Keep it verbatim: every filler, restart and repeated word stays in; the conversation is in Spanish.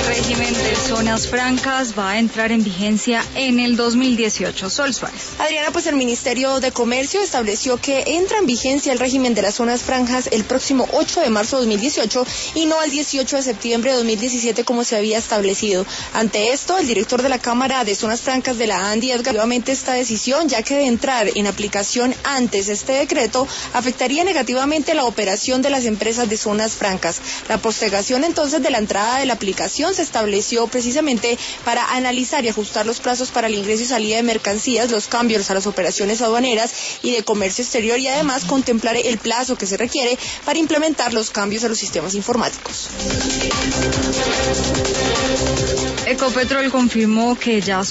régimen de zonas francas va a entrar en vigencia en el dos mil dieciocho. Sol Suárez. Adriana, pues el Ministerio de Comercio estableció que entra en vigencia el régimen de las zonas franjas el próximo ocho de marzo de dos mil dieciocho y no el dieciocho de septiembre de dos mil diecisiete como se había establecido. Ante esto, el director de la Cámara de Zonas Francas de la ANDI advirtió nuevamente esta decisión, ya que de entrar en aplicación antes este decreto afectaría negativamente la operación de las empresas de zonas francas. La postergación entonces de la entrada de la aplicación se estableció precisamente para analizar y ajustar los plazos para el ingreso y salida de mercancías, los cambios a las operaciones aduaneras y de comercio exterior y además contemplar el plazo que se requiere para implementar los cambios a los sistemas informáticos. Ecopetrol confirmó que ya